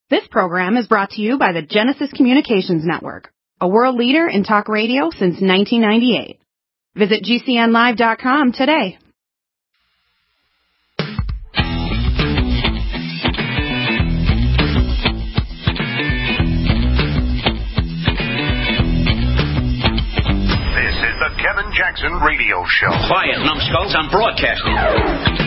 This program is brought to you by the Genesis Communications Network, a world leader in talk radio since 1998. Visit GCNlive.com today. This is the Kevin Jackson Radio Show. Quiet, numbskulls, I'm broadcasting.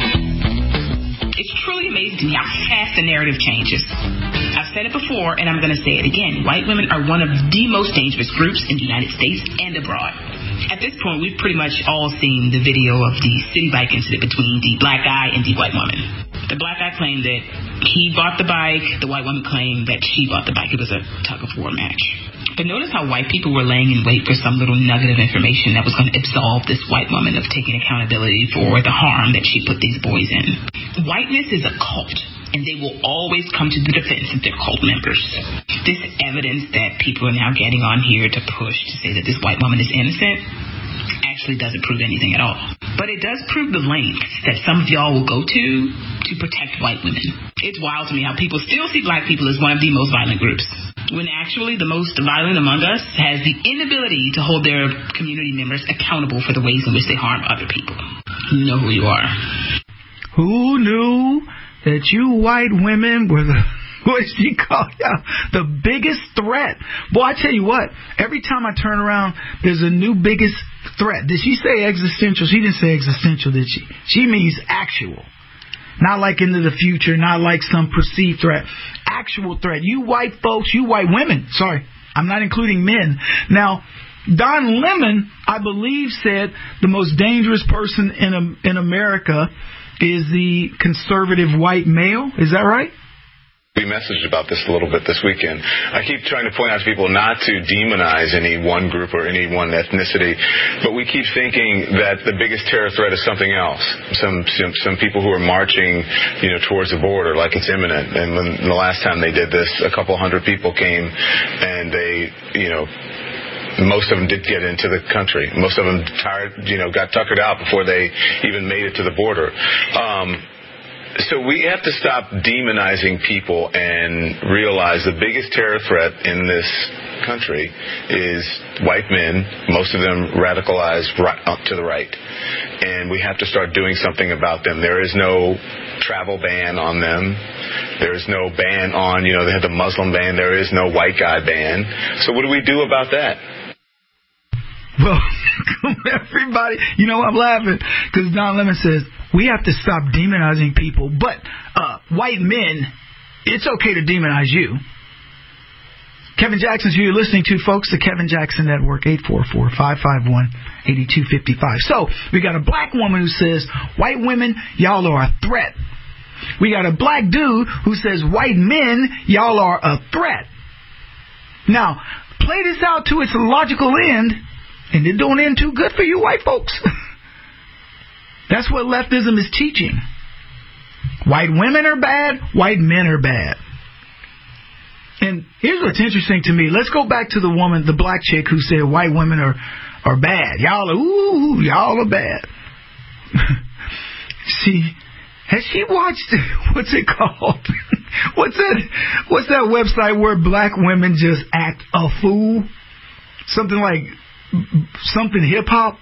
It's truly amazing to me how fast the narrative changes. I've said it before, and I'm going to say it again. White women are one of the most dangerous groups in the United States and abroad. At this point, we've pretty much all seen the video of the city bike incident between the black guy and the white woman. The black guy claimed that he bought the bike. The white woman claimed that she bought the bike. It was a tug-of-war match. But notice how white people were laying in wait for some little nugget of information that was going to absolve this white woman of taking accountability for the harm that she put these boys in. Whiteness is a cult, and they will always come to the defense of their cult members. This evidence that people are now getting on here to push to say that this white woman is innocent actually doesn't prove anything at all. But it does prove the lengths that some of y'all will go to protect white women. It's wild to me how people still see black people as one of the most violent groups, when actually the most violent among us has the inability to hold their community members accountable for the ways in which they harm other people. You know who you are. Who knew that you white women were what she called the biggest threat? Boy, I tell you what, every time I turn around, there's a new biggest threat. Did she say existential? She didn't say existential, did she? She means actual. Not like into the future, not like some perceived threat. Actual threat. You white folks, you white women. Sorry, I'm not including men. Now, Don Lemon, I believe, said the most dangerous person in America is the conservative white male. Is that right? We messaged about this a little bit this weekend. I keep trying to point out to people not to demonize any one group or any one ethnicity, but we keep thinking that the biggest terror threat is something else. Some people who are marching, towards the border like it's imminent. And when the last time they did this, a couple hundred people came, and they, most of them did get into the country. Most of them got tuckered out before they even made it to the border. So we have to stop demonizing people and realize the biggest terror threat in this country is white men, most of them radicalized up to the right. And we have to start doing something about them. There is no travel ban on them. There is no ban on, they have the Muslim ban. There is no white guy ban. So what do we do about that? Well, everybody, I'm laughing because Don Lemon says we have to stop demonizing people, but white men, it's okay to demonize you. Kevin Jackson's who you're listening to, folks, the Kevin Jackson Network, 844-551-8255. So we got a black woman who says, white women, y'all are a threat. We got a black dude who says, white men, y'all are a threat. Now, play this out to its logical end, and it don't end too good for you white folks. That's what leftism is teaching. White women are bad, white men are bad. And here's what's interesting to me. Let's go back to the woman, the black chick who said white women are bad. Y'all are bad. Has she watched, what's it called? What's that website where black women just act a fool? Something hip-hop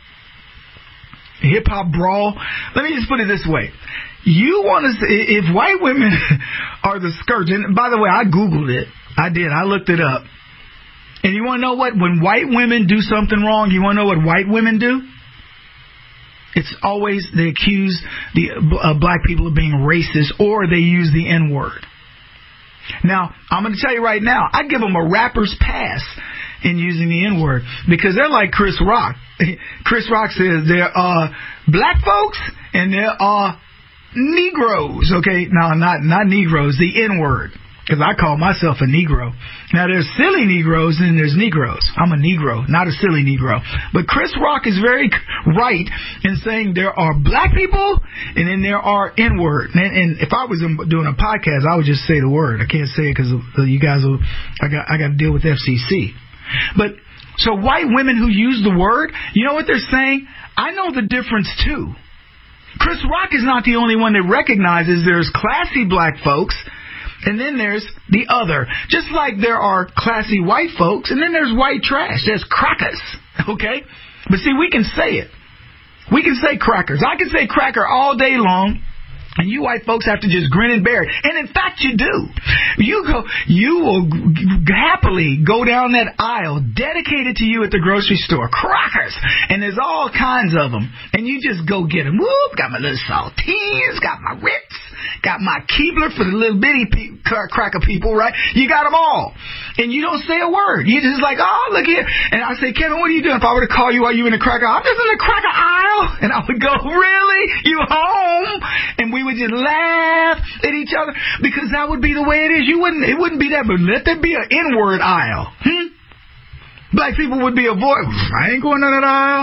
brawl. Let me just put it this way. You want to say, if white women are the scourge, and by the way, I Googled it. I looked it up. And you want to know what? When white women do something wrong, you want to know what white women do? It's always they accuse the black people of being racist, or they use the N-word. Now, I'm going to tell you right now, I give them a rapper's pass in using the N-word, because they're like Chris Rock. Chris Rock says there are black folks and there are Negroes. Okay, no, not Negroes, the N-word, because I call myself a Negro. Now, there's silly Negroes and there's Negroes. I'm a Negro, not a silly Negro. But Chris Rock is very right in saying there are black people and then there are N-word. And if I was doing a podcast, I would just say the word. I can't say it because you guys will. I got to deal with FCC. But so white women who use the word, you know what they're saying? I know the difference too. Chris Rock is not the only one that recognizes there's classy black folks And then there's the other. Just like there are classy white folks, and then there's white trash. There's crackers, okay? But see, we can say it. We can say crackers. I can say cracker all day long, and you white folks have to just grin and bear it. And in fact, you do. You will happily go down that aisle dedicated to you at the grocery store. Crackers. And there's all kinds of them. And you just go get them. Whoop, got my little saltines, got my Ritz, got my Keebler for the little bitty cracker people, right? You got them all. And you don't say a word. You're just like, oh, look here. And I say, Kevin, what are you doing? If I were to call you while you in the cracker, I'm just in the cracker aisle. And I would go, really? You home? And we would just laugh at each other because that would be the way it is. It wouldn't be that, but let there be an N-word aisle. Black people would be avoid. I ain't going down that aisle.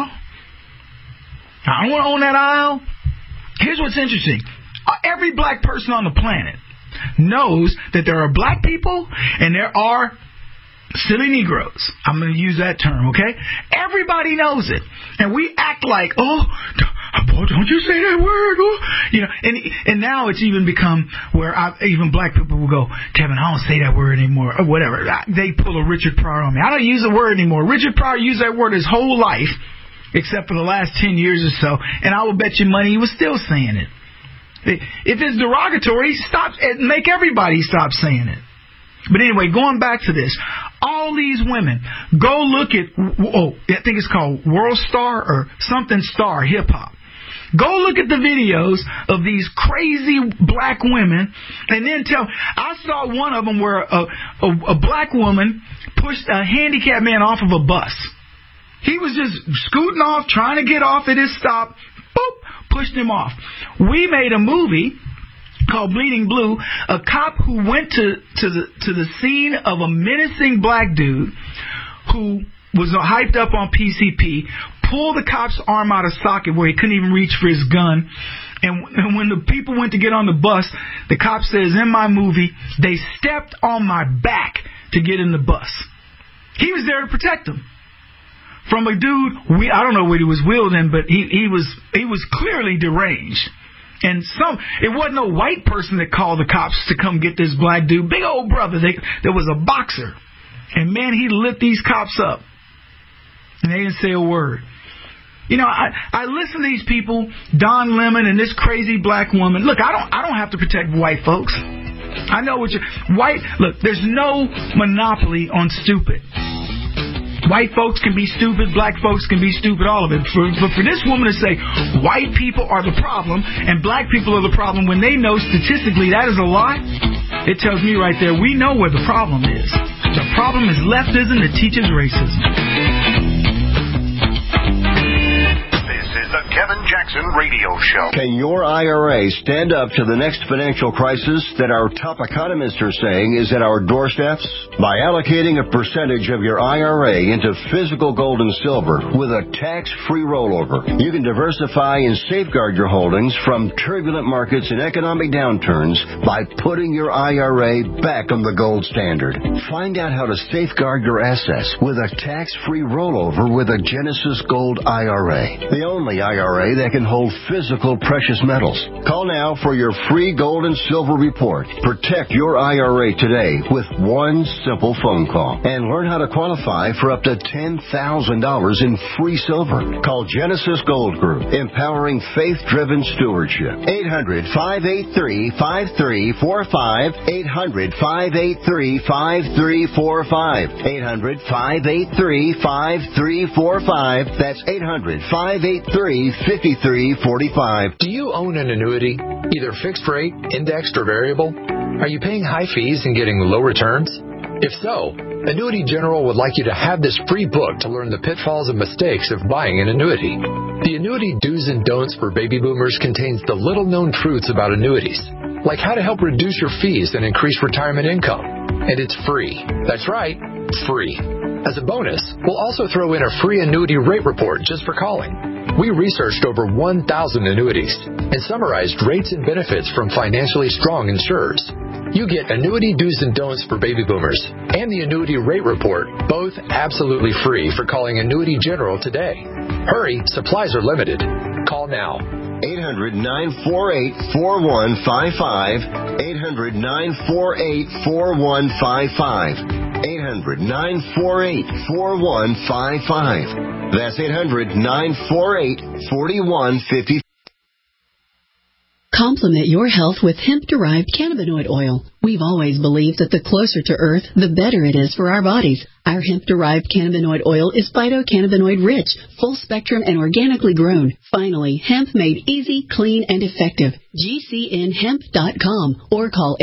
I don't want to own that aisle. Here's what's interesting. Every black person on the planet knows that there are black people and there are silly Negroes. I'm going to use that term, okay? Everybody knows it. And we act like, oh, don't you say that word. Oh. You know, and now it's even become where even black people will go, Kevin, I don't say that word anymore, or whatever. They pull a Richard Pryor on me. I don't use the word anymore. Richard Pryor used that word his whole life, except for the last 10 years or so, and I will bet you money he was still saying it. If it's derogatory, make everybody stop saying it. But anyway, going back to this, all these women, go look at, I think it's called World Star or something Star Hip Hop. Go look at the videos of these crazy black women, and then I saw one of them where a black woman pushed a handicapped man off of a bus. He was just scooting off, trying to get off at his stop. Boop, pushed him off. We made a movie called Bleeding Blue, a cop who went to the scene of a menacing black dude who was hyped up on PCP, pulled the cop's arm out of socket where he couldn't even reach for his gun. And when the people went to get on the bus, the cop says, in my movie, they stepped on my back to get in the bus. He was there to protect them. From a dude, I don't know what he was wielding, but he was clearly deranged. And it wasn't no white person that called the cops to come get this black dude. Big old brother. There was a boxer. And man, he lit these cops up. And they didn't say a word. You know, I listen to these people, Don Lemon and this crazy black woman. Look, I don't have to protect white folks. I know look, there's no monopoly on stupid. White folks can be stupid, black folks can be stupid, all of it. But for this woman to say white people are the problem and black people are the problem when they know statistically that is a lie, it tells me right there we know where the problem is. The problem is leftism that teaches racism. The Kevin Jackson Radio Show. Can your IRA stand up to the next financial crisis that our top economists are saying is at our doorsteps? By allocating a percentage of your IRA into physical gold and silver with a tax-free rollover, you can diversify and safeguard your holdings from turbulent markets and economic downturns by putting your IRA back on the gold standard. Find out how to safeguard your assets with a tax-free rollover with a Genesis Gold IRA. The only IRA that can hold physical precious metals. Call now for your free gold and silver report. Protect your IRA today with one simple phone call and learn how to qualify for up to $10,000 in free silver. Call Genesis Gold Group, empowering faith-driven stewardship. 800-583-5345. 800-583-5345. 800-583-5345. That's 800-583-5345. Do you own an annuity, either fixed rate, indexed, or variable? Are you paying high fees and getting low returns? If so, Annuity General would like you to have this free book to learn the pitfalls and mistakes of buying an annuity. The Annuity Do's and Don'ts for Baby Boomers contains the little-known truths about annuities, like how to help reduce your fees and increase retirement income. And it's free. That's right, free. As a bonus, we'll also throw in a free annuity rate report just for calling. We researched over 1,000 annuities and summarized rates and benefits from financially strong insurers. You get Annuity Do's and Don'ts for Baby Boomers and the Annuity Rate Report, both absolutely free for calling Annuity General today. Hurry, supplies are limited. Call now. 800-948-4155. 800-948-4155. 800-948-4155. That's 800-948-4155. Complement your health with hemp-derived cannabinoid oil. We've always believed that the closer to Earth, the better it is for our bodies. Our hemp-derived cannabinoid oil is phytocannabinoid-rich, full-spectrum, and organically grown. Finally, hemp made easy, clean, and effective. GCNhemp.com or call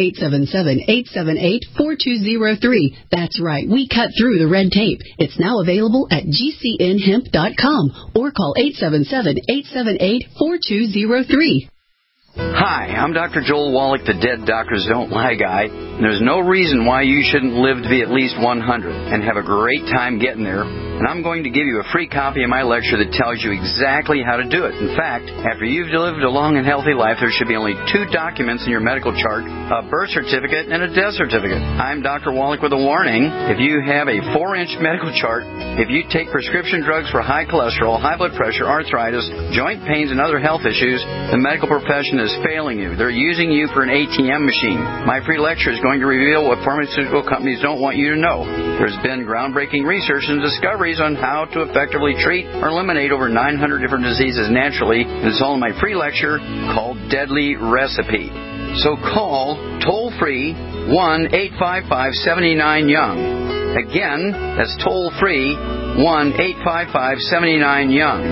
877-878-4203. That's right, we cut through the red tape. It's now available at GCNhemp.com or call 877-878-4203. Hi, I'm Dr. Joel Wallach, the Dead Doctors Don't Lie guy. And there's no reason why you shouldn't live to be at least 100 and have a great time getting there. And I'm going to give you a free copy of my lecture that tells you exactly how to do it. In fact, after you've lived a long and healthy life, there should be only 2 documents in your medical chart, a birth certificate and a death certificate. I'm Dr. Wallach with a warning. If you have a 4-inch medical chart, if you take prescription drugs for high cholesterol, high blood pressure, arthritis, joint pains, and other health issues, the medical profession is failing you. They're using you for an ATM machine. My free lecture is going to reveal what pharmaceutical companies don't want you to know. There's been groundbreaking research and discoveries on how to effectively treat or eliminate over 900 different diseases naturally. And it's all in my free lecture called Deadly Recipe. So call toll-free 1-855-79-YOUNG. Again, that's toll-free 1-855-79-YOUNG.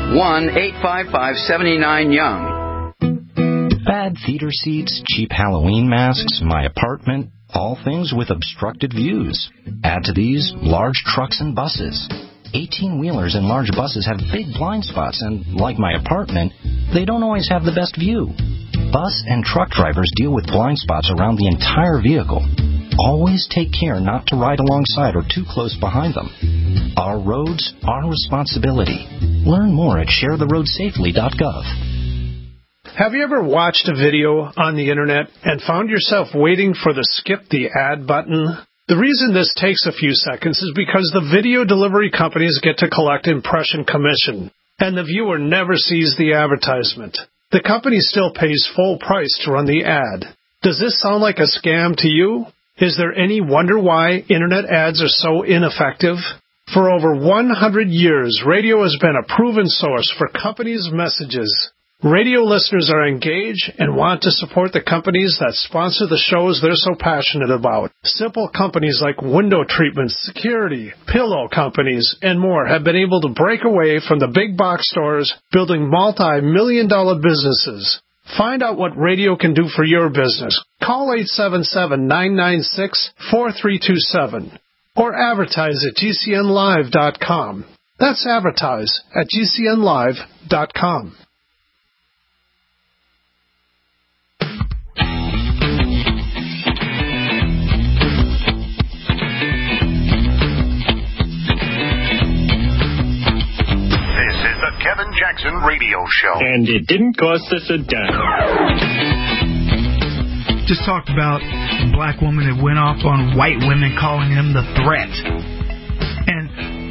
1-855-79-YOUNG. Bad theater seats, cheap Halloween masks, my apartment, all things with obstructed views. Add to these large trucks and buses. 18-wheelers and large buses have big blind spots, and like my apartment, they don't always have the best view. Bus and truck drivers deal with blind spots around the entire vehicle. Always take care not to ride alongside or too close behind them. Our roads, our responsibility. Learn more at sharetheroadsafely.gov. Have you ever watched a video on the internet and found yourself waiting for the skip the ad button? The reason this takes a few seconds is because the video delivery companies get to collect impression commission, and the viewer never sees the advertisement. The company still pays full price to run the ad. Does this sound like a scam to you? Is there any wonder why internet ads are so ineffective? For over 100 years, radio has been a proven source for companies' messages. Radio listeners are engaged and want to support the companies that sponsor the shows they're so passionate about. Simple companies like window treatments, security, pillow companies, and more have been able to break away from the big box stores, building multi-million-dollar businesses. Find out what radio can do for your business. Call 877-996-4327 or advertise at GCNlive.com. That's advertise at GCNlive.com. Kevin Jackson Radio Show. And it didn't cost us a dime. Just talked about a black woman that went off on white women, calling them the threat. And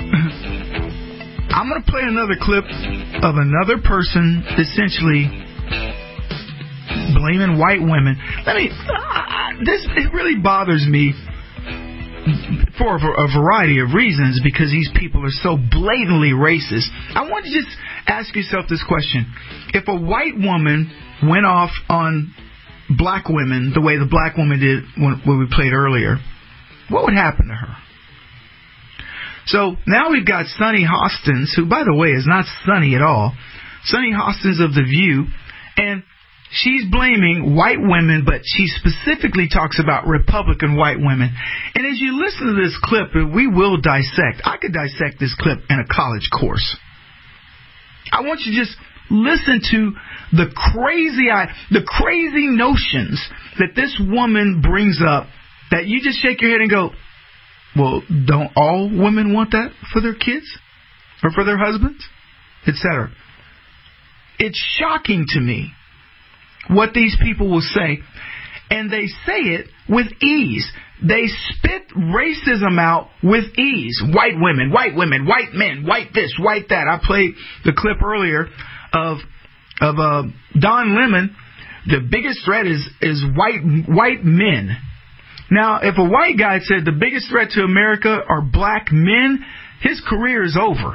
I'm going to play another clip of another person essentially blaming white women. It really bothers me for a variety of reasons, because these people are so blatantly racist. I want to just ask yourself this question. If a white woman went off on black women the way the black woman did when we played earlier, what would happen to her? So now we've got Sunny Hostins, who, by the way, is not Sunny at all. Sunny Hostins of The View, and she's blaming white women, but she specifically talks about Republican white women. And as you listen to this clip, we will dissect. I could dissect this clip in a college course. I want you to just listen to the crazy notions that this woman brings up, that you just shake your head and go, well, don't all women want that for their kids or for their husbands, etc.? It's shocking to me what these people will say, and they say it with ease. They spit racism out with ease. White women, white men, white this, white that. I played the clip earlier of of Don Lemon, the biggest threat is white men. Now, if a white guy said the biggest threat to America are black men, his career is over.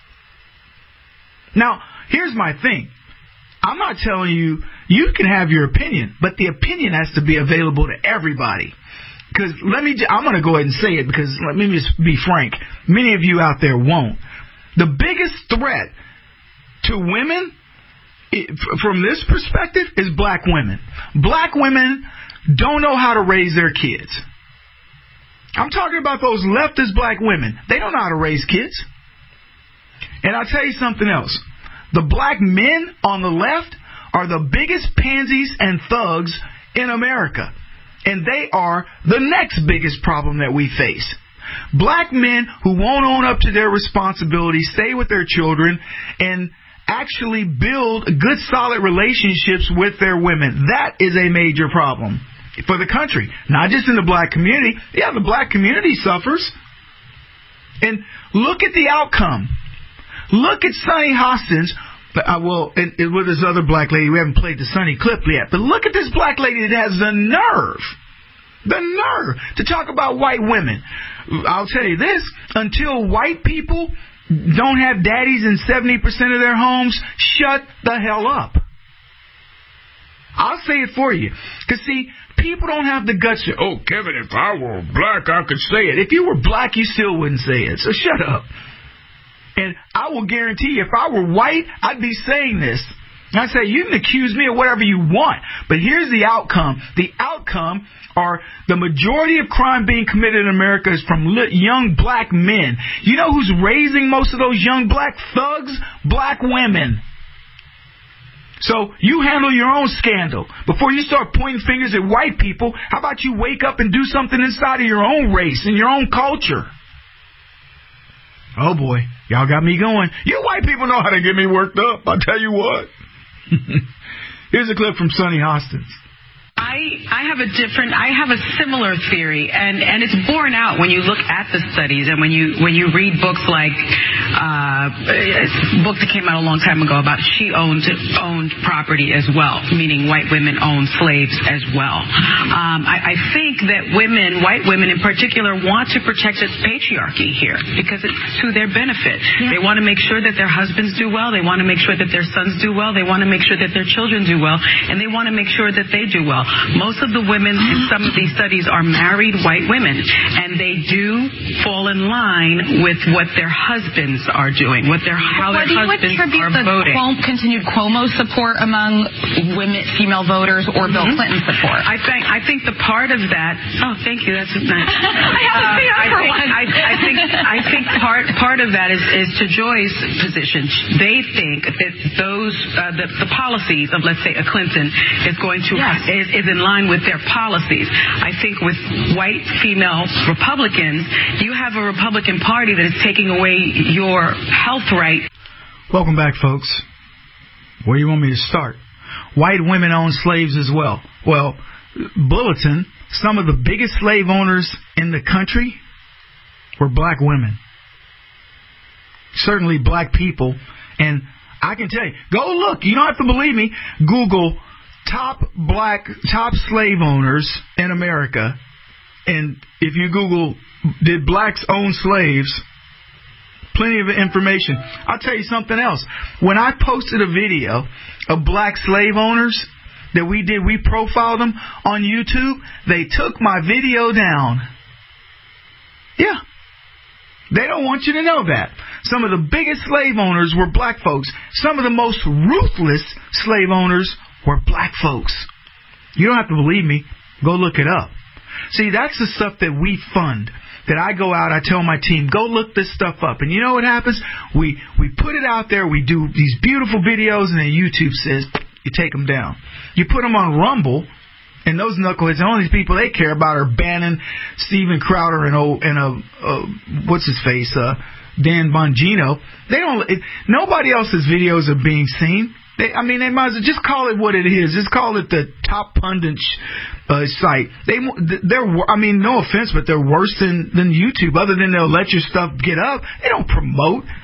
Now, here's my thing. I'm not telling you, you can have your opinion, but the opinion has to be available to everybody. Because I'm going to go ahead and say it, because let me just be frank. Many of you out there won't. The biggest threat to women, from this perspective, is black women. Black women don't know how to raise their kids. I'm talking about those leftist black women. They don't know how to raise kids. And I'll tell you something else. The black men on the left are the biggest pansies and thugs in America. And they are the next biggest problem that we face. Black men who won't own up to their responsibilities, stay with their children, and actually build good, solid relationships with their women. That is a major problem for the country. Not just in the black community. Yeah, the black community suffers. And look at the outcome. Look at Sunny Hostins. And with this other black lady, we haven't played the Sunny clip yet, but look at this black lady that has the nerve to talk about white women. I'll tell you this, until white people don't have daddies in 70% of their homes, shut the hell up. I'll say it for you. Because, see, people don't have the guts to, oh, Kevin, if I were black, I could say it. If you were black, you still wouldn't say it. So shut up. And I will guarantee you, if I were white, I'd be saying this. I say, you can accuse me of whatever you want, but here's the outcome. The outcome are the majority of crime being committed in America is from young black men. You know who's raising most of those young black thugs? Black women. So you handle your own scandal. Before you start pointing fingers at white people, how about you wake up and do something inside of your own race and your own culture? Oh, boy. Y'all got me going. You white people know how to get me worked up. I'll tell you what. Here's a clip from Sunny Hostins. I have a similar theory, and it's borne out when you look at the studies and when you read books like a book that came out a long time ago about she owned property as well, meaning white women owned slaves as well. I think that white women in particular, want to protect its patriarchy here because it's to their benefit. Yeah. They want to make sure that their husbands do well. They want to make sure that their sons do well. They want to make sure that their children do well, and they want to make sure that they do well. Most of the women in some of these studies are married white women, and they do fall in line with what their husbands are doing, how their husbands are voting. Continued Cuomo support among female voters or Bill Clinton support? I think the part of that. Oh, thank you. That's nice. I think part of that is to Joy's position. They think that those the policies of, let's say, a Clinton is going to is in line with their policies. I think with white female Republicans, you have a Republican Party that is taking away your health right. Welcome back, folks. Where do you want me to start? White women own slaves as well. Well, Bulletin, some of the biggest slave owners in the country were black women. Certainly black people. And I can tell you, go look. You don't have to believe me. Google top slave owners in America, and if you Google did blacks own slaves, plenty of information. I'll tell you something else. When I posted a video of black slave owners that we profiled them on YouTube, they took my video down. Yeah. They don't want you to know that. Some of the biggest slave owners were black folks. Some of the most ruthless slave owners were black folks. You don't have to believe me. Go look it up. See, that's the stuff that we fund. That I go out, I tell my team, go look this stuff up. And you know what happens? We put it out there, we do these beautiful videos, and then YouTube says, you take them down. You put them on Rumble, and those knuckleheads, the only people they care about are Bannon, Steven Crowder, and what's his face, Dan Bongino. Nobody else's videos are being seen. They might as well just call it what it is. Just call it the Top Pundit site. No offense, but they're worse than YouTube. Other than they'll let your stuff get up, they don't promote.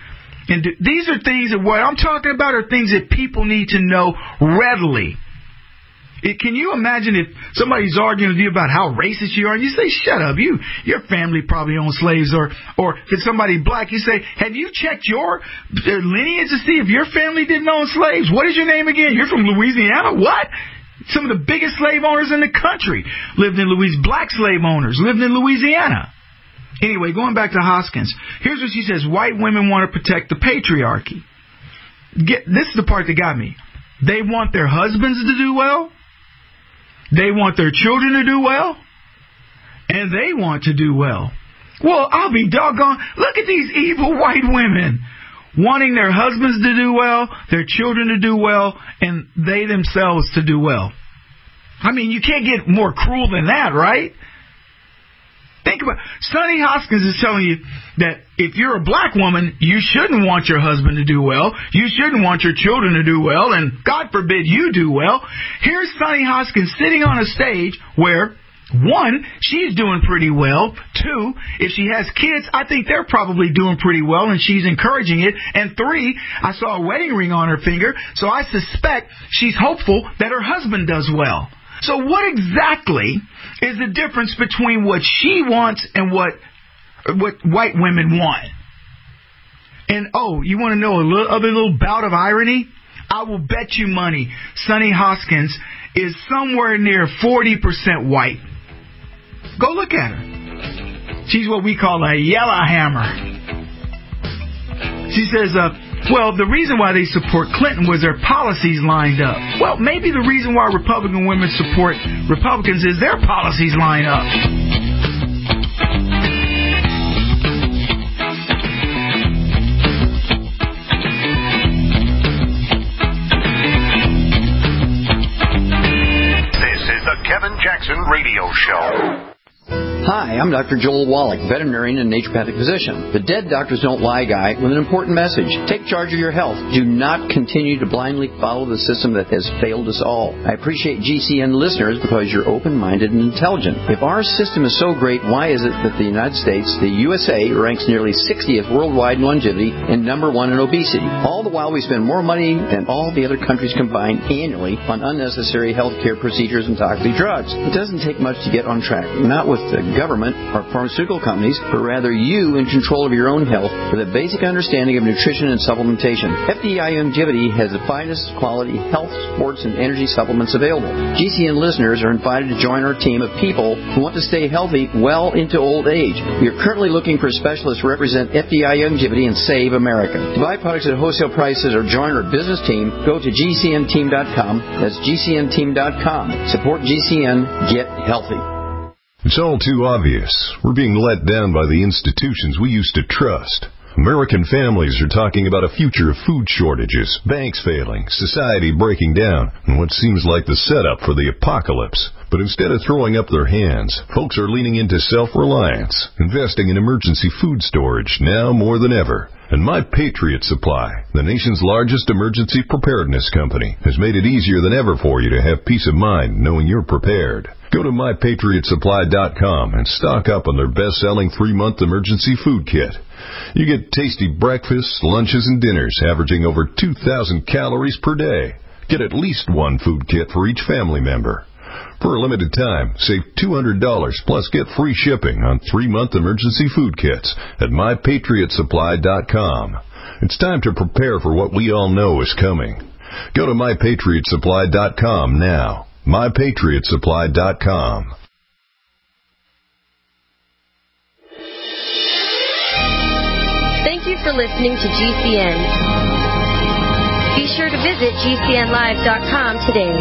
And these are things that what I'm talking about are things that people need to know readily. Can you imagine if somebody's arguing with you about how racist you are, and you say, shut up, your family probably owned slaves, or if it's somebody black, you say, have you checked your lineage to see if your family didn't own slaves? What is your name again? You're from Louisiana? What? Some of the biggest slave owners in the country lived in Louisiana. Black slave owners lived in Louisiana. Anyway, going back to Hoskins, here's what she says. White women want to protect the patriarchy. This is the part that got me. They want their husbands to do well. They want their children to do well. And they want to do well. Well, I'll be doggone. Look at these evil white women wanting their husbands to do well, their children to do well, and they themselves to do well. I mean, you can't get more cruel than that, right? Think about it. Sonny Hoskins is telling you that if you're a black woman, you shouldn't want your husband to do well. You shouldn't want your children to do well, and God forbid you do well. Here's Sonny Hoskins sitting on a stage where, one, she's doing pretty well. Two, if she has kids, I think they're probably doing pretty well, and she's encouraging it. And three, I saw a wedding ring on her finger, so I suspect she's hopeful that her husband does well. So what exactly is the difference between what she wants and what white women want? And, you want to know a little bout of irony? I will bet you money Sonny Hoskins is somewhere near 40% white. Go look at her. She's what we call a yellowhammer. She says, the reason why they support Clinton was their policies lined up. Well, maybe the reason why Republican women support Republicans is their policies line up. This is the Kevin Jackson Radio Show. Hi, I'm Dr. Joel Wallach, veterinarian and naturopathic physician, the Dead Doctors Don't Lie guy with an important message. Take charge of your health. Do not continue to blindly follow the system that has failed us all. I appreciate GCN listeners because you're open-minded and intelligent. If our system is so great, why is it that the United States, the USA, ranks nearly 60th worldwide in longevity and number 1 in obesity? All the while we spend more money than all the other countries combined annually on unnecessary health care procedures and toxic drugs. It doesn't take much to get on track. Not with the government or pharmaceutical companies, but rather you in control of your own health with a basic understanding of nutrition and supplementation. FDI Longevity has the finest quality health, sports, and energy supplements available. GCN listeners are invited to join our team of people who want to stay healthy well into old age. We are currently looking for specialists to represent FDI Longevity and Save America. To buy products at wholesale prices or join our business team, go to GCNteam.com. That's GCNteam.com. Support GCN. Get healthy. It's all too obvious. We're being let down by the institutions we used to trust. American families are talking about a future of food shortages, banks failing, society breaking down, and what seems like the setup for the apocalypse. But instead of throwing up their hands, folks are leaning into self-reliance, investing in emergency food storage now more than ever. And My Patriot Supply, the nation's largest emergency preparedness company, has made it easier than ever for you to have peace of mind knowing you're prepared. Go to MyPatriotSupply.com and stock up on their best-selling 3-month emergency food kit. You get tasty breakfasts, lunches, and dinners averaging over 2,000 calories per day. Get at least one food kit for each family member. For a limited time, save $200 plus get free shipping on 3-month emergency food kits at MyPatriotSupply.com. It's time to prepare for what we all know is coming. Go to MyPatriotSupply.com now. MyPatriotSupply.com. Thank you for listening to GCN. Be sure to visit GCNlive.com today.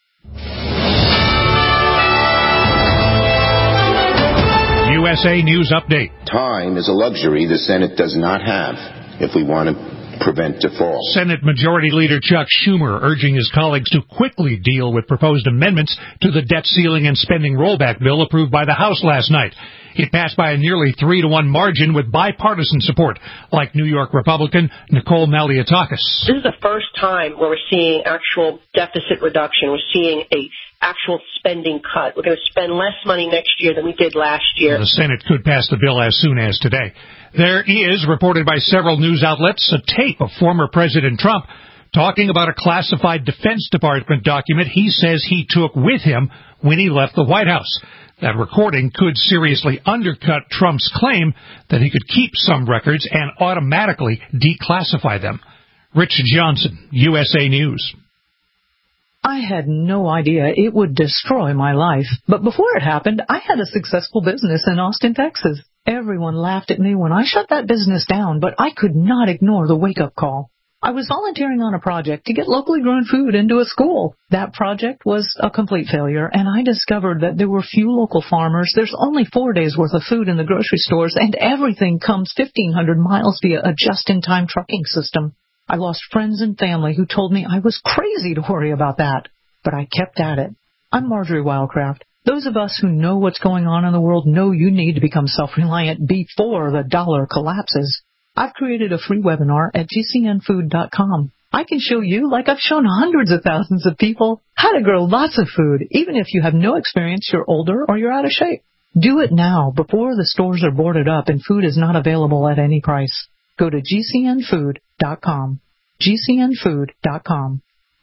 USA News Update. Time is a luxury the Senate does not have if we want to prevent default. Senate Majority Leader Chuck Schumer urging his colleagues to quickly deal with proposed amendments to the debt ceiling and spending rollback bill approved by the House last night. It passed by a nearly 3-1 margin with bipartisan support, like New York Republican Nicole Malliotakis. This is the first time where we're seeing actual deficit reduction. We're seeing a actual spending cut. We're going to spend less money next year than we did last year. The Senate could pass the bill as soon as today. There is, reported by several news outlets, a tape of former President Trump talking about a classified Defense Department document he says he took with him when he left the White House. That recording could seriously undercut Trump's claim that he could keep some records and automatically declassify them. Rich Johnson, USA News. I had no idea it would destroy my life. But before it happened, I had a successful business in Austin, Texas. Everyone laughed at me when I shut that business down, but I could not ignore the wake-up call. I was volunteering on a project to get locally grown food into a school. That project was a complete failure, and I discovered that there were few local farmers. There's only 4 days' worth of food in the grocery stores, and everything comes 1,500 miles via a just-in-time trucking system. I lost friends and family who told me I was crazy to worry about that. But I kept at it. I'm Marjorie Wildcraft. Those of us who know what's going on in the world know you need to become self-reliant before the dollar collapses. I've created a free webinar at GCNfood.com. I can show you, like I've shown hundreds of thousands of people, how to grow lots of food, even if you have no experience, you're older, or you're out of shape. Do it now, before the stores are boarded up and food is not available at any price. Go to GCNfood.com. GCNfood.com.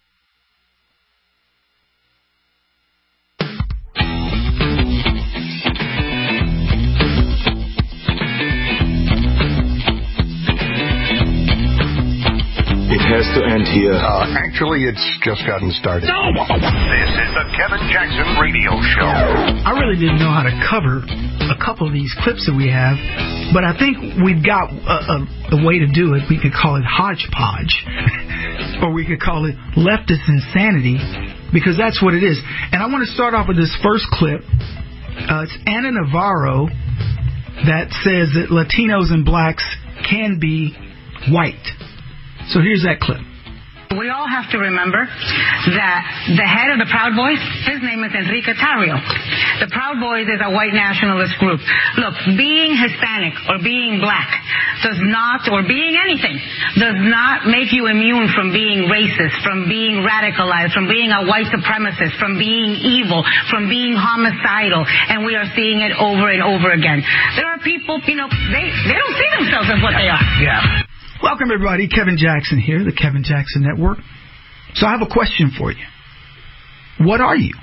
It has to end here. Actually, it's just gotten started. This is the Kevin Jackson Radio Show. I really didn't know how to cover a couple of these clips that we have, but I think we've got a way to do it. We could call it hodgepodge, or we could call it leftist insanity, because that's what it is. And I want to start off with this first clip. It's Ana Navarro that says that Latinos and blacks can be white. So here's that clip. We all have to remember that the head of the Proud Boys, his name is Enrique Tarrio. The Proud Boys is a white nationalist group. Look, being Hispanic or being black does not, or being anything, does not make you immune from being racist, from being radicalized, from being a white supremacist, from being evil, from being homicidal. And we are seeing it over and over again. There are people, they don't see themselves as what they are. Yeah. Welcome, everybody. Kevin Jackson here, the Kevin Jackson Network. So I have a question for you. What are you?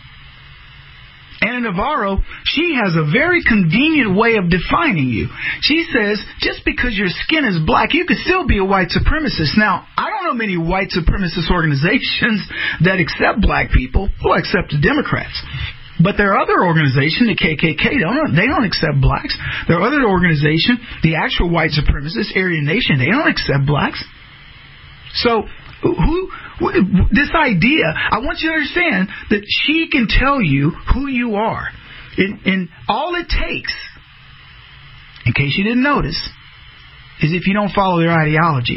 Ana Navarro, she has a very convenient way of defining you. She says, just because your skin is black, you could still be a white supremacist. Now, I don't know many white supremacist organizations that accept black people. Well, accept the Democrats. But there are other organizations, the KKK, they don't accept blacks. There are other organizations, the actual white supremacists, Aryan Nation, they don't accept blacks. So, this idea, I want you to understand that she can tell you who you are. And all it takes, in case you didn't notice, is if you don't follow their ideology.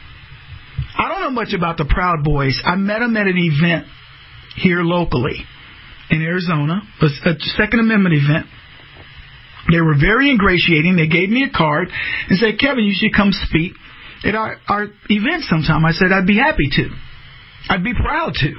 I don't know much about the Proud Boys. I met them at an event here locally in Arizona, a Second Amendment event. They were very ingratiating. They gave me a card and said, Kevin, you should come speak at our event sometime. I said, I'd be happy to. I'd be proud to.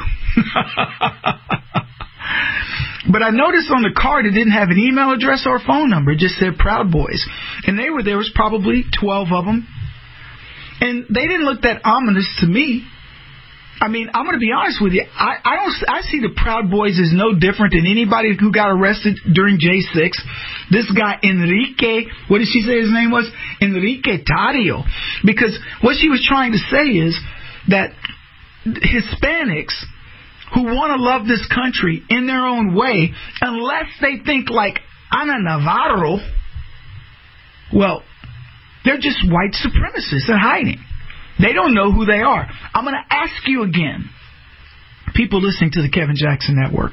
But I noticed on the card it didn't have an email address or a phone number. It just said Proud Boys. And there was probably 12 of them. And they didn't look that ominous to me. I mean, I'm going to be honest with you. I see the Proud Boys as no different than anybody who got arrested during J6. This guy, Enrique, what did she say his name was? Enrique Tarrio. Because what she was trying to say is that Hispanics who want to love this country in their own way, unless they think like Ana Navarro, well, they're just white supremacists and hiding. They don't know who they are. I'm going to ask you again, people listening to the Kevin Jackson Network,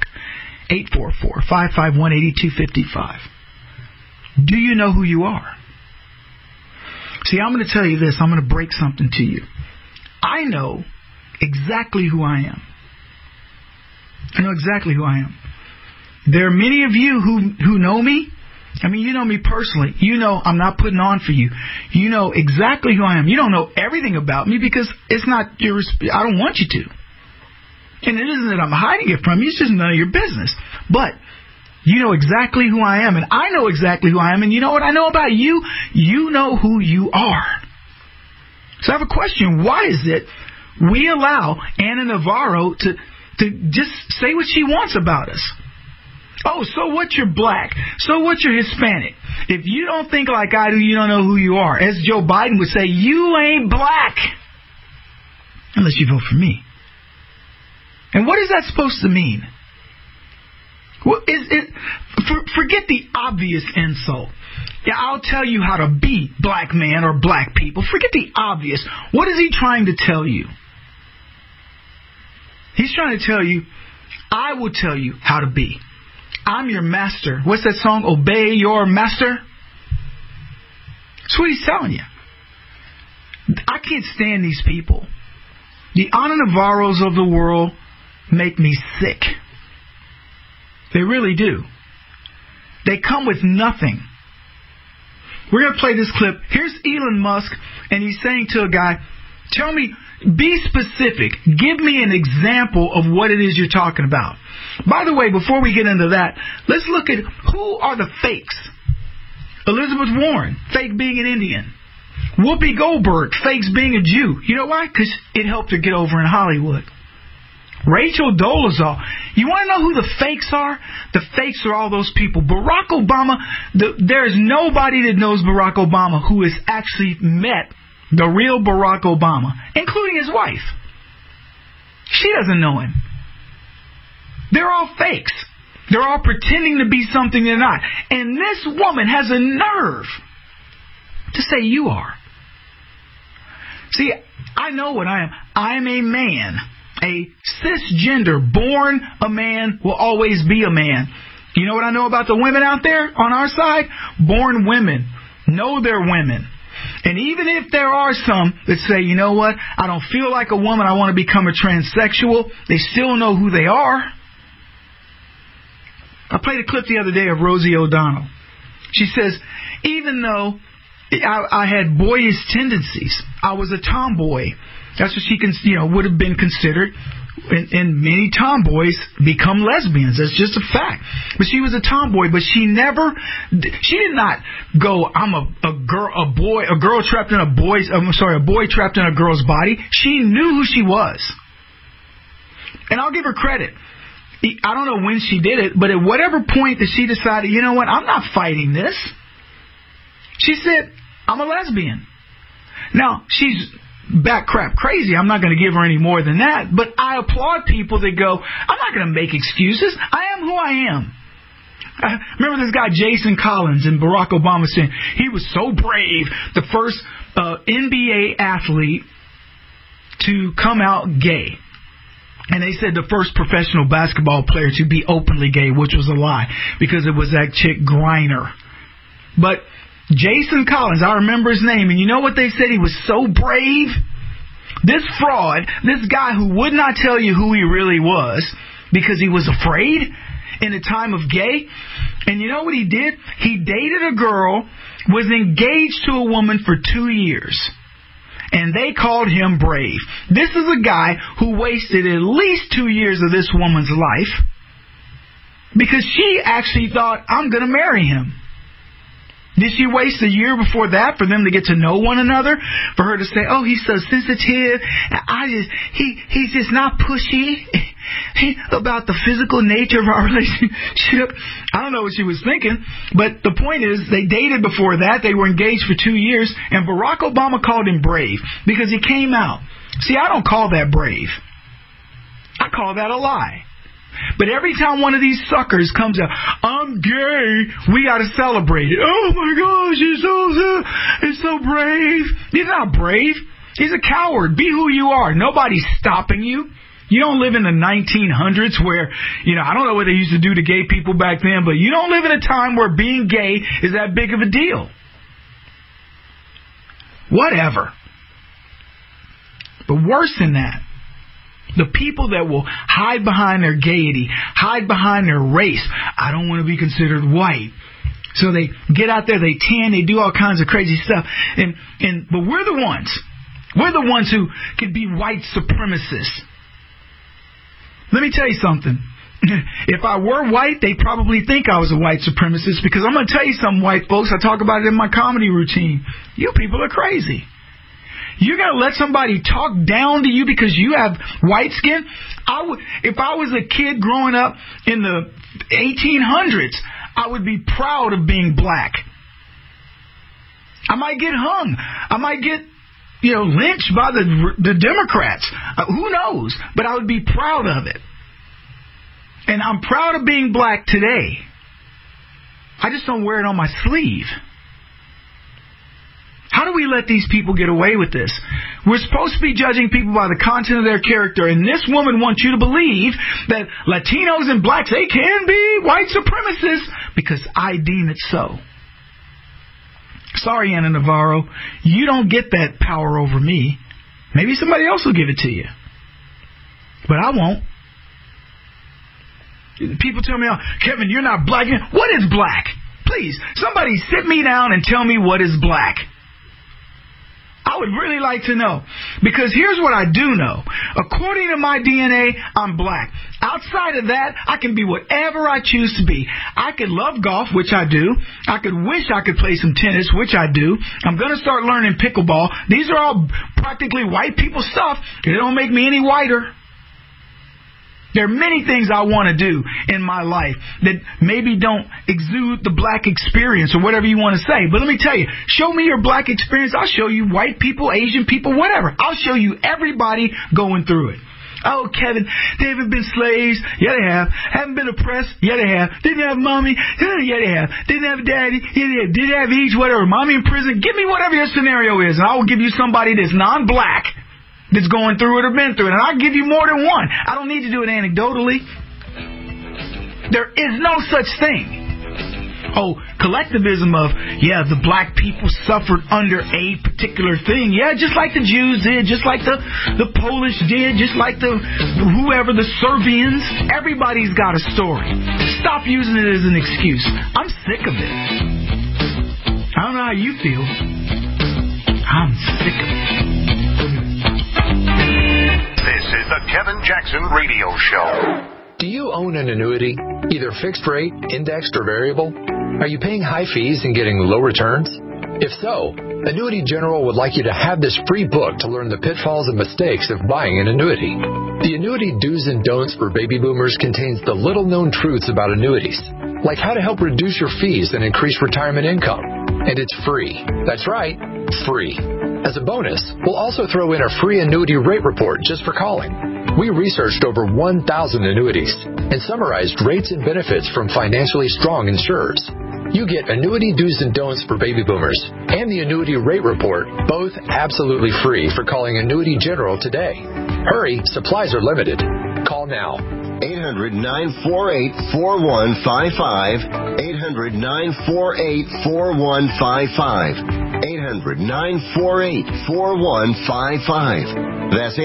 844-551-8255. Do you know who you are? See, I'm going to tell you this. I'm going to break something to you. I know exactly who I am. I know exactly who I am. There are many of you who know me. I mean, you know me personally. You know I'm not putting on for you. You know exactly who I am. You don't know everything about me because it's not your. I don't want you to. And it isn't that I'm hiding it from you. It's just none of your business. But you know exactly who I am, and I know exactly who I am. And you know what I know about you? You know who you are. So I have a question. Why is it we allow Ana Navarro to just say what she wants about us? Oh, so what, you're black? So what, you're Hispanic? If you don't think like I do, you don't know who you are. As Joe Biden would say, you ain't black. Unless you vote for me. And what is that supposed to mean? Well, forget the obvious insult. Yeah, I'll tell you how to be black man or black people. Forget the obvious. What is he trying to tell you? He's trying to tell you, I will tell you how to be. I'm your master. What's that song? Obey your master? That's what he's telling you. I can't stand these people. The Ana Navarros of the world make me sick. They really do. They come with nothing. We're going to play this clip. Here's Elon Musk, and he's saying to a guy, tell me, be specific. Give me an example of what it is you're talking about. By the way, before we get into that, let's look at who are the fakes. Elizabeth Warren, fake being an Indian. Whoopi Goldberg, fakes being a Jew. You know why? Because it helped her get over in Hollywood. Rachel Dolezal. You want to know who the fakes are? The fakes are all those people. Barack Obama, there's nobody that knows Barack Obama who has actually met the real Barack Obama, including his wife. She doesn't know him. They're all fakes. They're all pretending to be something they're not. And this woman has a nerve to say you are. See, I know what I am. I'm a man. A cisgender, born a man, will always be a man. You know what I know about the women out there on our side? Born women. Know they're women. And even if there are some that say, you know what, I don't feel like a woman, I want to become a transsexual, they still know who they are. I played a clip the other day of Rosie O'Donnell. She says, even though I had boyish tendencies, I was a tomboy. That's what she would have been considered. And many tomboys become lesbians. That's just a fact. But she was a tomboy, but she did not go, I'm a boy trapped in a boy trapped in a girl's body. She knew who she was. And I'll give her credit. I don't know when she did it, but at whatever point that she decided, you know what, I'm not fighting this. She said, I'm a lesbian. Now, she's back crap crazy. I'm not going to give her any more than that. But I applaud people that go, I'm not going to make excuses. I am who I am. Remember this guy, Jason Collins, and Barack Obama saying he was so brave, the first NBA athlete to come out gay. And they said the first professional basketball player to be openly gay, which was a lie, because it was that chick Griner. But Jason Collins, I remember his name, and you know what they said? He was so brave. This fraud, this guy who would not tell you who he really was because he was afraid in the time of gay. And you know what he did? He dated a girl, was engaged to a woman for 2 years. And they called him brave. This is a guy who wasted at least 2 years of this woman's life because she actually thought, I'm going to marry him. Did she waste a year before that for them to get to know one another? For her to say, oh, he's so sensitive. He's just not pushy about the physical nature of our relationship. I don't know what she was thinking. But the point is, they dated before that. They were engaged for 2 years. And Barack Obama called him brave because he came out. See, I don't call that brave. I call that a lie. But every time one of these suckers comes out, I'm gay, we got to celebrate it. Oh my gosh, he's so brave. He's not brave. He's a coward. Be who you are. Nobody's stopping you. You don't live in the 1900s where, I don't know what they used to do to gay people back then, but you don't live in a time where being gay is that big of a deal. Whatever. But worse than that, the people that will hide behind their gaiety, hide behind their race. I don't want to be considered white. So they get out there, they tan, they do all kinds of crazy stuff. But we're the ones who could be white supremacists. Let me tell you something. If I were white, they'd probably think I was a white supremacist, because I'm going to tell you something, white folks. I talk about it in my comedy routine. You people are crazy. You're going to let somebody talk down to you because you have white skin? If I was a kid growing up in the 1800s, I would be proud of being black. I might get hung. I might get, lynched by the Democrats. Who knows? But I would be proud of it. And I'm proud of being black today. I just don't wear it on my sleeve. How do we let these people get away with this? We're supposed to be judging people by the content of their character, and this woman wants you to believe that Latinos and blacks, they can be white supremacists because I deem it so. Sorry, Ana Navarro, you don't get that power over me. Maybe somebody else will give it to you. But I won't. People tell me, Kevin, you're not black. What is black? Please, somebody sit me down and tell me what is black. I would really like to know. Because here's what I do know. According to my DNA, I'm black. Outside of that, I can be whatever I choose to be. I could love golf, which I do. I could wish I could play some tennis, which I do. I'm going to start learning pickleball. These are all practically white people stuff. It don't make me any whiter. There are many things I want to do in my life that maybe don't exude the black experience or whatever you want to say. But let me tell you, show me your black experience. I'll show you white people, Asian people, whatever. I'll show you everybody going through it. Oh, Kevin, they haven't been slaves. Yeah, they have. Haven't been oppressed. Yeah, they have. Didn't have mommy. Yeah, they have. Didn't have daddy. Yeah, they have. Didn't have each, whatever. Mommy in prison. Give me whatever your scenario is, and I will give you somebody that's non-black that's going through it or been through it. And I'll give you more than one. I don't need to do it anecdotally. There is no such thing. Oh, collectivism of, the black people suffered under a particular thing. Yeah, just like the Jews did, just like the Polish did, just like the Serbians. Everybody's got a story. Stop using it as an excuse. I'm sick of it. I don't know how you feel. I'm sick of it. This is the Kevin Jackson Radio Show. Do you own an annuity, either fixed rate, indexed, or variable? Are you paying high fees and getting low returns? If so, Annuity General would like you to have this free book to learn the pitfalls and mistakes of buying an annuity. The Annuity Do's and Don'ts for Baby Boomers contains the little-known truths about annuities, like how to help reduce your fees and increase retirement income. And it's free. That's right, free. As a bonus, we'll also throw in a free annuity rate report just for calling. We researched over 1,000 annuities and summarized rates and benefits from financially strong insurers. You get Annuity Do's and Don'ts for Baby Boomers and the Annuity Rate Report, both absolutely free for calling Annuity General today. Hurry, supplies are limited. Call now. 800-948-4155. 800-948-4155. 800-948-4155. That's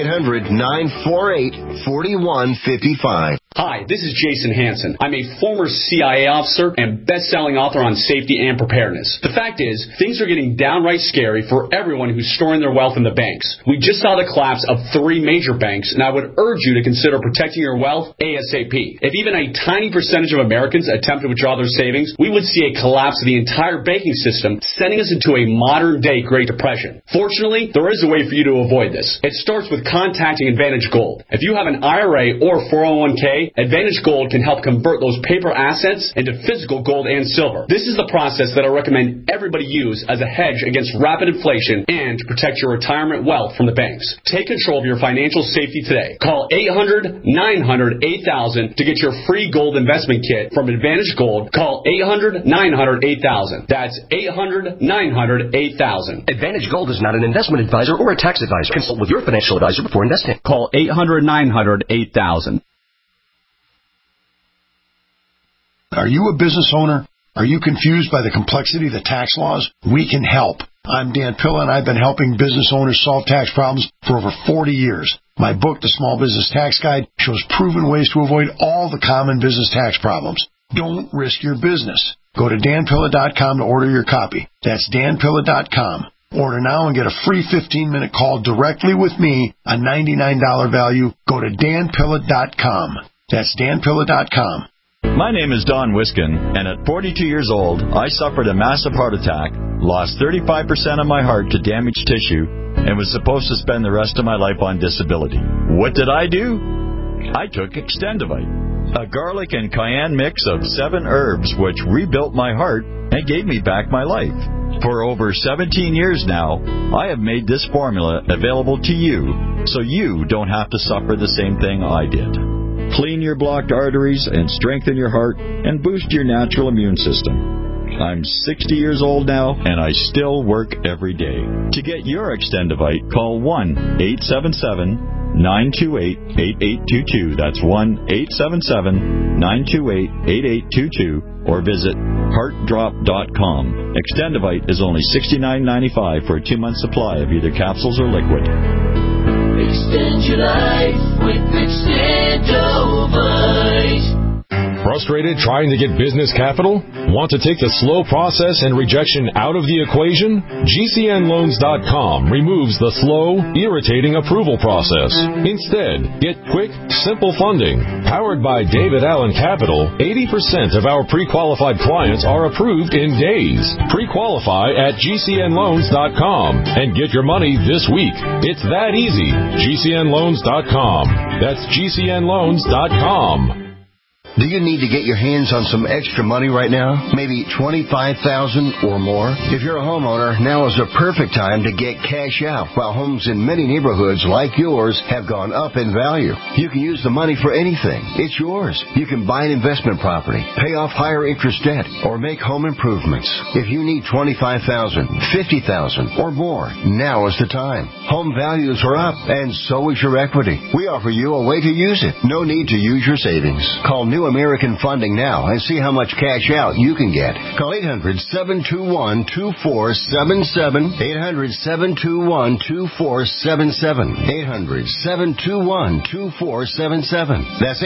800-948-4155. Hi, this is Jason Hansen. I'm a former CIA officer and best-selling author on safety and preparedness. The fact is, things are getting downright scary for everyone who's storing their wealth in the banks. We just saw the collapse of 3 major banks, and I would urge you to consider protecting your wealth ASAP. If even a tiny percentage of Americans attempt to withdraw their savings, we would see a collapse of the entire banking system, sending us into a modern-day Great Depression. Fortunately, there is a way for you to avoid this. It starts with contacting Advantage Gold. If you have an IRA or 401k, Advantage Gold can help convert those paper assets into physical gold and silver. This is the process that I recommend everybody use as a hedge against rapid inflation and to protect your retirement wealth from the banks. Take control of your financial safety today. Call 800-900-8000 to get your free gold investment kit from Advantage Gold. Call 800-900-8000. That's 800-900-8000. Advantage Gold is not an investment advisor or a tax advisor. Consult with your financial advisor before investing. Call 800-900-8000. Are you a business owner? Are you confused by the complexity of the tax laws? We can help. I'm Dan Pilla, and I've been helping business owners solve tax problems for over 40 years. My book, The Small Business Tax Guide, shows proven ways to avoid all the common business tax problems. Don't risk your business. Go to danpilla.com to order your copy. That's danpilla.com. Order now and get a free 15-minute call directly with me, a $99 value. Go to danpilla.com. That's danpilla.com. My name is Don Wiskin, and at 42 years old, I suffered a massive heart attack, lost 35% of my heart to damaged tissue, and was supposed to spend the rest of my life on disability. What did I do? I took Extendivite, a garlic and cayenne mix of 7 herbs which rebuilt my heart and gave me back my life. For over 17 years now, I have made this formula available to you so you don't have to suffer the same thing I did. Clean your blocked arteries and strengthen your heart and boost your natural immune system. I'm 60 years old now, and I still work every day. To get your Extendivite, call 1-877-928-8822. That's 1-877-928-8822. Or visit heartdrop.com. Extendivite is only $69.95 for a 2-month supply of either capsules or liquid. Extend your life with Extendivite. Frustrated trying to get business capital? Want to take the slow process and rejection out of the equation? GCNloans.com removes the slow, irritating approval process. Instead, get quick, simple funding. Powered by David Allen Capital, 80% of our pre-qualified clients are approved in days. Pre-qualify at GCNloans.com and get your money this week. It's that easy. GCNloans.com. That's GCNloans.com. Do you need to get your hands on some extra money right now? Maybe $25,000 or more? If you're a homeowner, now is the perfect time to get cash out while homes in many neighborhoods like yours have gone up in value. You can use the money for anything. It's yours. You can buy an investment property, pay off higher interest debt, or make home improvements. If you need $25,000, $50,000 or more, now is the time. Home values are up, and so is your equity. We offer you a way to use it. No need to use your savings. Call New American Funding now and see how much cash out you can get. Call 800-721-2477. 800-721-2477. 800-721-2477. That's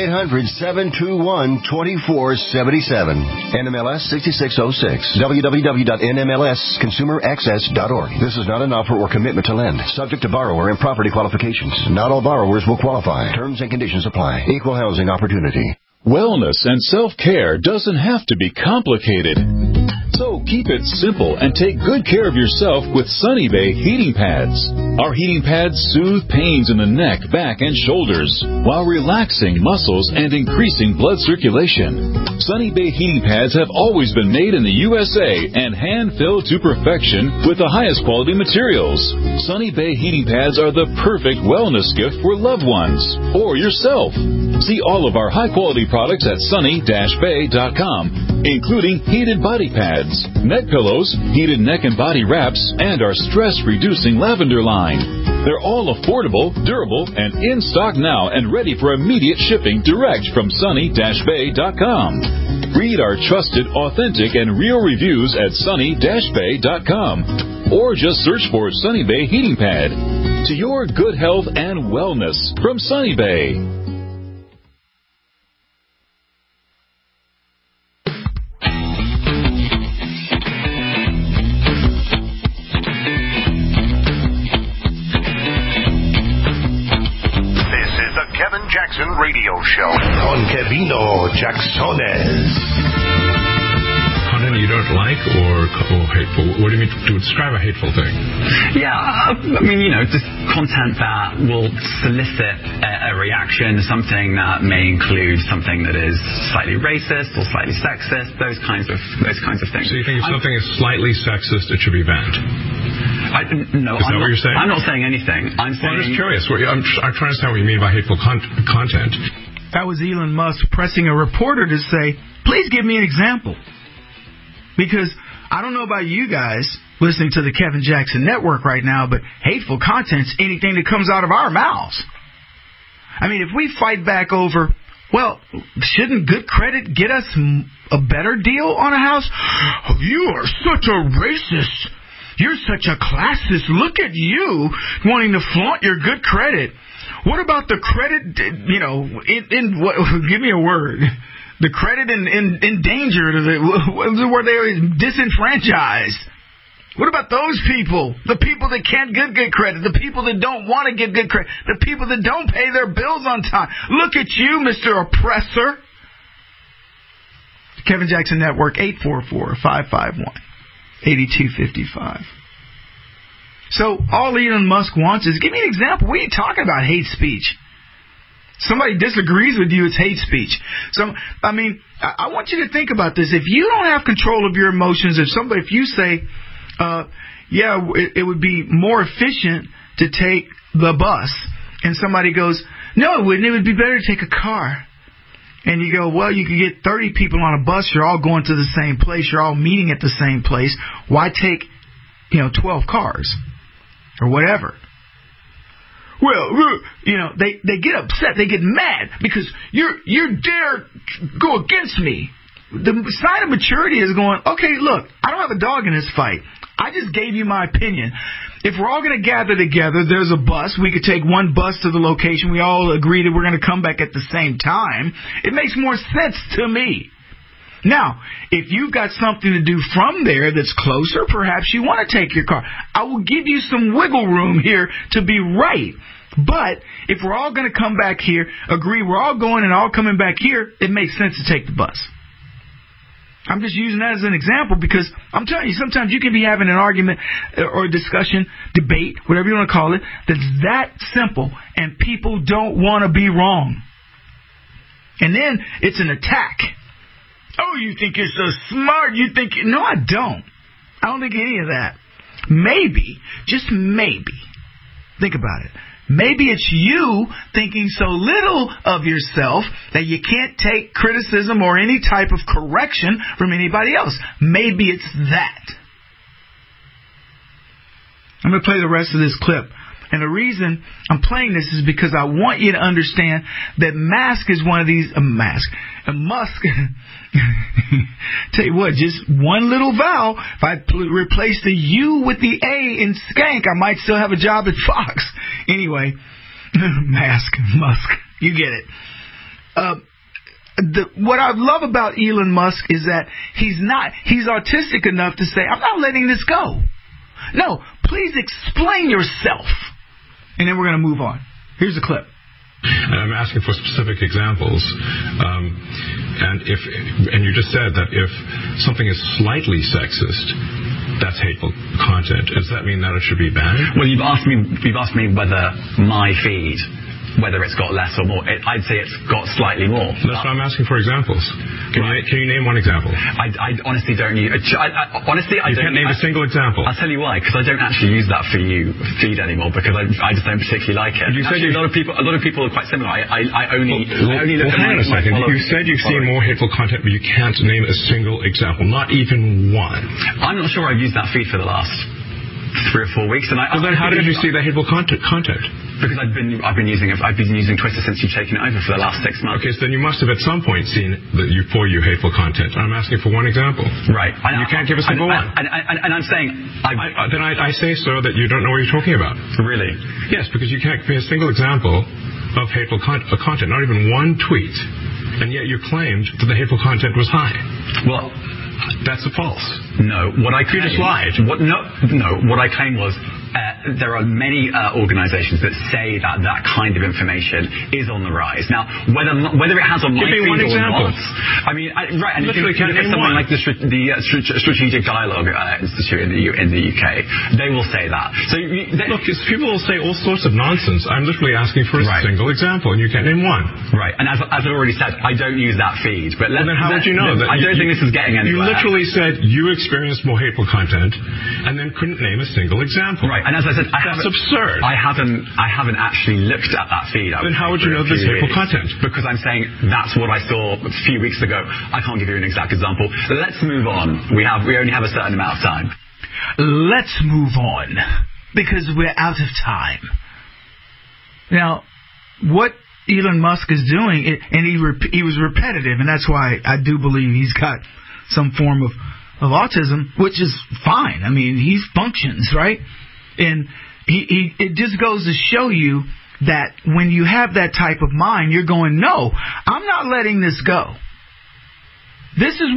800-721-2477. NMLS 6606. www.nmlsconsumeraccess.org. This is not an offer or commitment to lend. Subject to borrower and property qualifications. Not all borrowers will qualify. Terms and conditions apply. Equal housing opportunity. Wellness and self-care doesn't have to be complicated. So keep it simple and take good care of yourself with Sunny Bay heating pads. Our heating pads soothe pains in the neck, back, and shoulders while relaxing muscles and increasing blood circulation. Sunny Bay heating pads have always been made in the USA and hand-filled to perfection with the highest quality materials. Sunny Bay heating pads are the perfect wellness gift for loved ones or yourself. See all of our high-quality products at sunny-bay.com, including heated body pads, neck pillows, heated neck and body wraps, and our stress-reducing lavender line. They're all affordable, durable, and in stock now and ready for immediate shipping direct from sunny-bay.com. Read our trusted, authentic, and real reviews at sunny-bay.com or just search for Sunny Bay Heating Pad. To your good health and wellness from Sunny Bay. Jackson Radio Show. Con Kevino Jacksones. Content you don't like or hateful? What do you mean to describe a hateful thing? Yeah, I mean, just content that will solicit a reaction, something that may include something that is slightly racist or slightly sexist, those kinds of things. So you think if something is slightly sexist, it should be banned? No, is that what you're saying? I'm not saying anything. I'm just curious. I'm trying to understand what you mean by hateful content. That was Elon Musk pressing a reporter to say, please give me an example. Because I don't know about you guys listening to the Kevin Jackson Network right now, but hateful content's anything that comes out of our mouths. I mean, if we fight back over, well, shouldn't good credit get us a better deal on a house? Oh, you are such a racist. You're such a classist. Look at you wanting to flaunt your good credit. What about the credit, in what? Give me a word. The credit endangered, where they are disenfranchised. What about those people? The people that can't get good credit. The people that don't want to get good credit. The people that don't pay their bills on time. Look at you, Mr. Oppressor. Kevin Jackson Network, 844-551-8255. So all Elon Musk wants is, give me an example. What are you talking about, hate speech? Somebody disagrees with you, it's hate speech. So, I mean, I want you to think about this. If you don't have control of your emotions, if you say, it would be more efficient to take the bus, and somebody goes, no, it wouldn't. It would be better to take a car. And you go, well, you could get 30 people on a bus. You're all going to the same place. You're all meeting at the same place. Why take, 12 cars or whatever? Well, they get upset. They get mad because you dare go against me. The sign of maturity is going, okay, look, I don't have a dog in this fight. I just gave you my opinion. If we're all going to gather together, there's a bus. We could take one bus to the location. We all agree that we're going to come back at the same time. It makes more sense to me. Now, if you've got something to do from there that's closer, perhaps you want to take your car. I will give you some wiggle room here to be right. But if we're all going to come back here, agree we're all going and all coming back here, it makes sense to take the bus. I'm just using that as an example because I'm telling you, sometimes you can be having an argument or a discussion, debate, whatever you want to call it, that's that simple, and people don't want to be wrong. And then it's an attack. Oh, you think you're so smart. No, I don't. I don't think any of that. Maybe, just maybe, think about it. Maybe it's you thinking so little of yourself that you can't take criticism or any type of correction from anybody else. Maybe it's that. I'm going to play the rest of this clip. And the reason I'm playing this is because I want you to understand that Musk is one of these... Musk. Tell you what, just one little vowel. If I replace the U with the A in skank, I might still have a job at Fox. Anyway, Musk. You get it. What I love about Elon Musk is that he's autistic enough to say, I'm not letting this go. No, please explain yourself. And then we're going to move on. Here's the clip. And I'm asking for specific examples. And you just said that if something is slightly sexist, that's hateful content. Does that mean that it should be banned? Well, you've asked me whether my feed, whether it's got less or more. I'd say it's got slightly more. That's why I'm asking for examples. Can you name one example? I honestly don't use. Honestly, I you don't. can't name a single example. I'll tell you why. Because I don't actually use that for you feed anymore. Because I just don't particularly like it. You said a lot of people are quite similar. I only look at hang on a second. You said you've seen more hateful content, but you can't name a single example, not even one. I'm not sure I've used that feed for the last 3 or 4 weeks. And then how did you see the hateful content? Because I've been using Twitter since you've taken it over for the last 6 months. Okay, so then you must have at some point seen for you hateful content. I'm asking for one example. Right. You can't give a single one. And I'm saying... I say so that you don't know what you're talking about. Really? Yes, because you can't give me a single example of hateful content, not even one tweet. And yet you claimed that the hateful content was high. Well... That's false. No, what I claimed... You just lied. What I claimed was there are many organizations that say that kind of information is on the rise. Now, whether it has on my feed or not... I mean, right, and if you look at something like the Strategic Dialogue Institute in the UK, they will say that. So look, people will say all sorts of nonsense. I'm literally asking for a single example, and you can't name one. Right, and as I've already said, I don't use that feed. But then how would you know that? I don't think this is getting anywhere. You literally said you experienced more hateful content, and then couldn't name a single example. Right, and as I said, that's absurd. I haven't actually looked at that feed. Then how would you know this hateful content? Because I'm saying that's what I saw a few weeks ago. I can't give you an exact example. Let's move on. We only have a certain amount of time. Let's move on because we're out of time. Now, what Elon Musk is doing, and he was repetitive, and that's why I do believe he's got some form of autism, which is fine. I mean, he functions, right? And it just goes to show you that when you have that type of mind, you're going, no, I'm not letting this go. This is what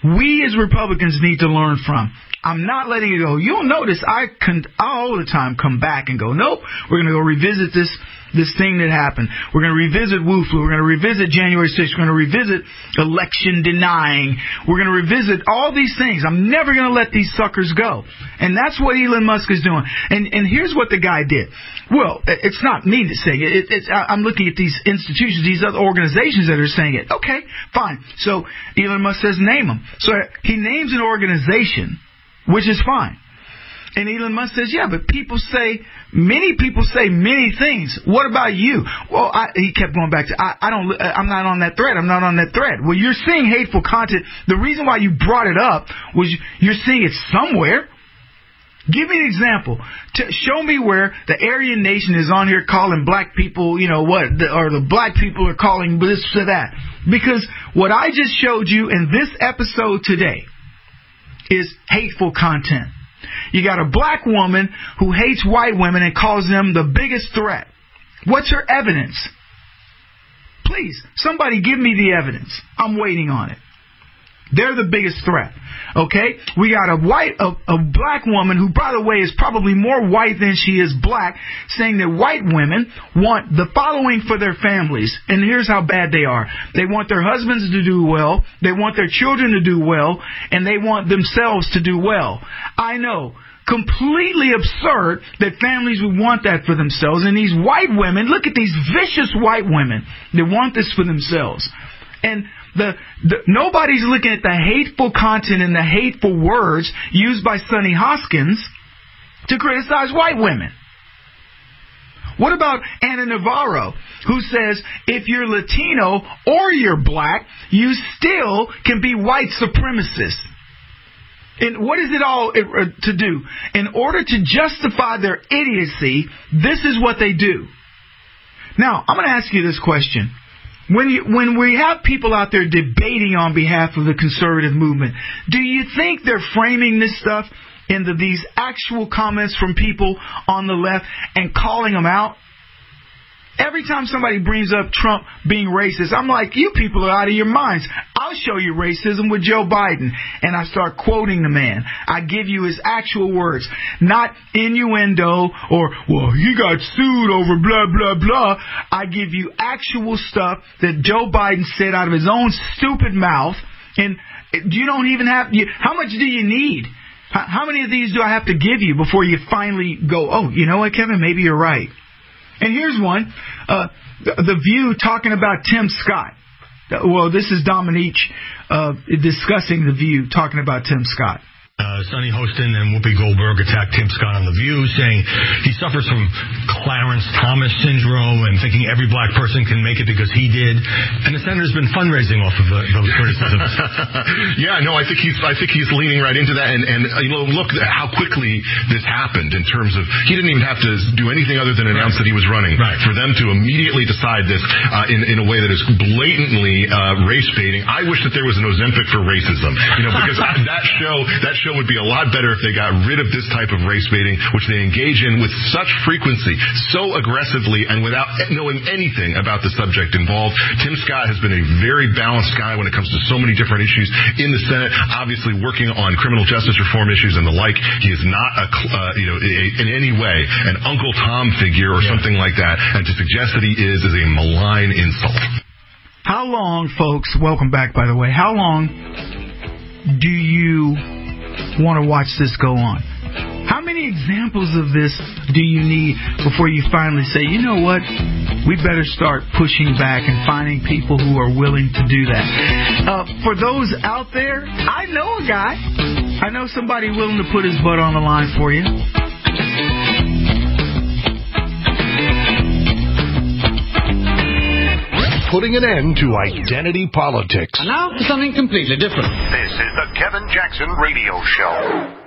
we as Republicans need to learn from. I'm not letting it go. You'll notice I all the time come back and go, nope, we're going to go revisit this thing that happened. We're going to revisit WUFLU. We're going to revisit January 6th. We're going to revisit election denying. We're going to revisit all these things. I'm never going to let these suckers go. And that's what Elon Musk is doing. And here's what the guy did. Well, it's not me to say it. I'm looking at these institutions, these other organizations that are saying it. Okay, fine. So Elon Musk says name them. So he names an organization, which is fine. And Elon Musk says, yeah, but many people say many things. What about you? Well, he kept going back to, I'm not on that thread. I'm not on that thread. Well, you're seeing hateful content. The reason why you brought it up was you're seeing it somewhere. Give me an example. Show me where the Aryan Nation is on here calling black people, or the black people are calling this or that. Because what I just showed you in this episode today is hateful content. You got a black woman who hates white women and calls them the biggest threat. What's her evidence? Please, somebody give me the evidence. I'm waiting on it. They're the biggest threat. Okay? We got a black woman who, by the way, is probably more white than she is black, saying that white women want the following for their families. And here's how bad they are. They want their husbands to do well, they want their children to do well, and they want themselves to do well. I know. Completely absurd that families would want that for themselves. And these white women, look at these vicious white women that want this for themselves. And nobody's looking at the hateful content and the hateful words used by Sonny Hoskins to criticize white women. What about Ana Navarro, who says if you're Latino or you're black, you still can be white supremacists? And what is it all to do? In order to justify their idiocy, this is what they do. Now, I'm going to ask you this question. When we have people out there debating on behalf of the conservative movement, do you think they're framing this stuff into these actual comments from people on the left and calling them out? Every time somebody brings up Trump being racist, I'm like, you people are out of your minds. I'll show you racism with Joe Biden. And I start quoting the man. I give you his actual words, not innuendo or, well, he got sued over blah, blah, blah. I give you actual stuff that Joe Biden said out of his own stupid mouth. And you don't even have, how much do you need? How many of these do I have to give you before you finally go, oh, you know what, Kevin, maybe you're right. And here's one, The View talking about Tim Scott. Well, this is Dominique discussing The View talking about Tim Scott. Sonny Hostin and Whoopi Goldberg attacked Tim Scott on The View, saying he suffers from Clarence Thomas syndrome and thinking every black person can make it because he did. And the senator's been fundraising off of those criticisms. Yeah, no, I think he's leaning right into that. And look at how quickly this happened in terms of he didn't even have to do anything other than announce that he was running. Right. For them to immediately decide this in a way that is blatantly race baiting. I wish that there was an Ozempic for racism, because that show would be a lot better if they got rid of this type of race baiting, which they engage in with such frequency, so aggressively, and without knowing anything about the subject involved. Tim Scott has been a very balanced guy when it comes to so many different issues in the Senate, obviously working on criminal justice reform issues and the like. He is not in any way an Uncle Tom figure or something like that, and to suggest that he is a malign insult. How long, folks, welcome back, by the way, how long do you want to watch this go on? How many examples of this do you need before you finally say, you know what, we better start pushing back and finding people who are willing to do that? For those out there, I know a guy. I know somebody willing to put his butt on the line for you. Putting an end to identity politics. And now for something completely different. This is the Kevin Jackson Radio Show.